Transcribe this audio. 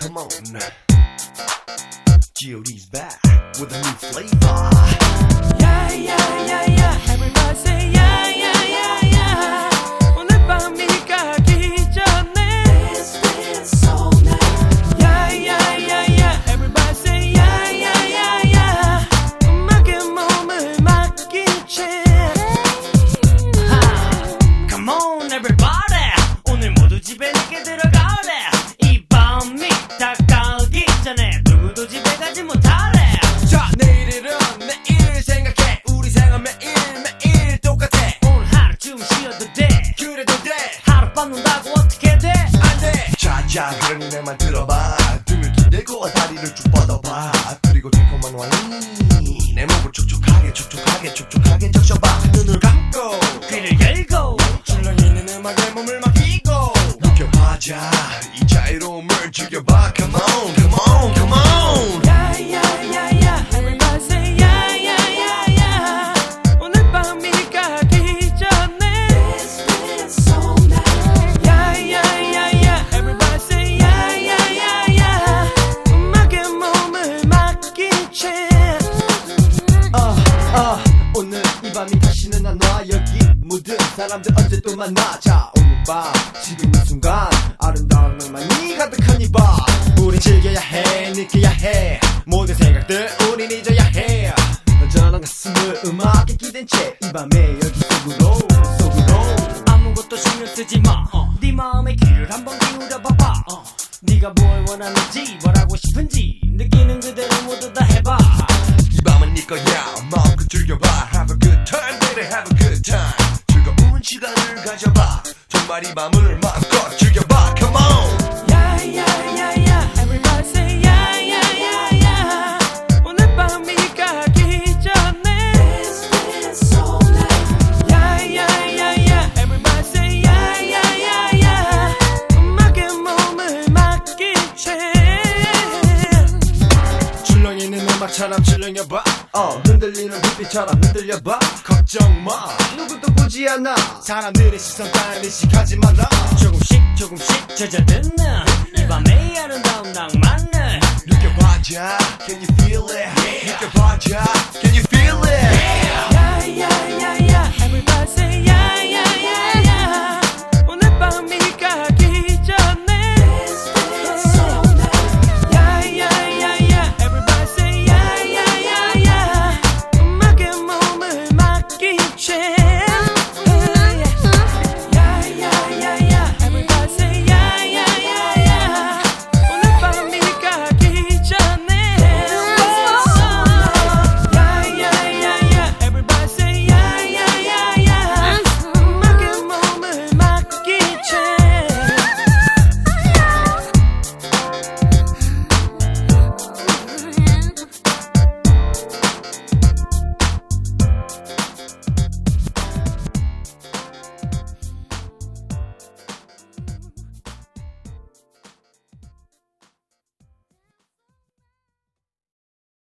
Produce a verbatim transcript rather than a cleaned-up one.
Come on. G O D's back with a new flavor. Yeah, yeah, yeah, yeah. Everybody say yeah, yeah, yeah, yeah. 오늘 밤이 가기 전에 This feels so nice. Yeah, yeah, yeah, yeah. Everybody say yeah, yeah, yeah, yeah. 음악에 몸을 맡긴 채 Come on, everybody. 오늘 모두 집에 늦게 들어가래. 이 밤이 다가오기 전에 누구도 집에 가지 못하래. 자, 내일은 내일 생각해. 우리 생활 매일 매일 똑같아. 오늘 하루 좀 쉬어도 돼. 그래도 돼. 하룻밤 논다고 어떻게 돼? 안 돼. 자자, 그러니 내 말 들어봐. 등을 기대고 다리를 쭉 뻗어봐. 그리고 달콤한 와인이 내 몸을 촉촉하게 촉촉하게 촉촉하게 적셔봐. 눈을 감고 귀를 열고 출렁이는 음악에 몸을 맡기고 느껴봐자 이 자유로움을 즐겨봐. Come on, come on, come on. Yeah, yeah, yeah, yeah. Everybody say yeah, yeah, yeah, yeah. 오늘 밤이 가기 전에 This feels so nice. Yeah, yeah, yeah, yeah. Everybody say yeah, yeah, yeah, yeah. 음악에 몸을 맡긴 채 아, 아, 오늘 이 밤이 다시는 안 와. 여기 모든 사람들 언제 또 만나. 자, 오늘 밤 지금 이 순간 아름다운 낭만이 가득한 이 밤 우린 즐겨야 해, 느껴야 해. 모든 생각들 우린 잊어야 해. 언제나 가슴을 음악에 기댄 채 이 밤에 여기 속으로 속으로 아무것도 신경 쓰지 마. 어. 네 마음의 귀를 한번 기울여 봐봐. 어. 네가 뭘 원하는지 뭘 하고 싶은지 느끼는 그대로 모두 다 해봐. 이 밤은 네 거야. 마음껏 즐겨봐. Have a good time, baby, have a good time. 즐거운 시간을 가져봐. 정말 이 밤을 마음껏 즐겨봐. Come on. Yeah, yeah, yeah, yeah. Everybody say yeah, yeah, yeah, yeah. 오늘 밤이 가기 전에 This feels so nice. Yeah, yeah, yeah, yeah. Everybody say yeah, yeah, yeah, yeah. 음악에 몸을 맡긴 채 출렁이는 음악처럼 출렁여봐. 어, 흔들리는 불빛처럼 흔들려봐. 걱정 마, 누구도 보지 않아. 사람들의 시선 따라 의식하지 마라. 조금씩 조금씩 젖어드는 이 밤의 아름다운 낭만을 느껴봐자. Can you feel it? 느껴봐자. Can you feel it? Yeah, yeah, yeah, yeah. Everybody say